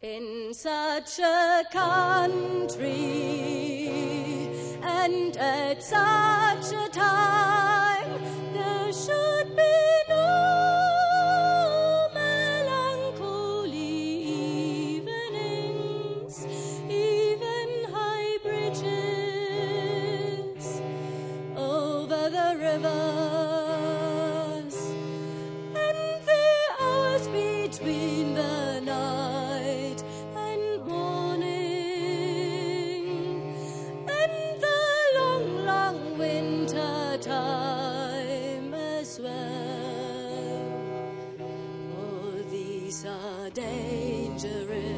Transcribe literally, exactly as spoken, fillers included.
In such a country and at such a time, there should be no melancholy evenings, even high bridges over the rivers, and the hours between the night and morning, and the long, long winter time as well. All these are dangerous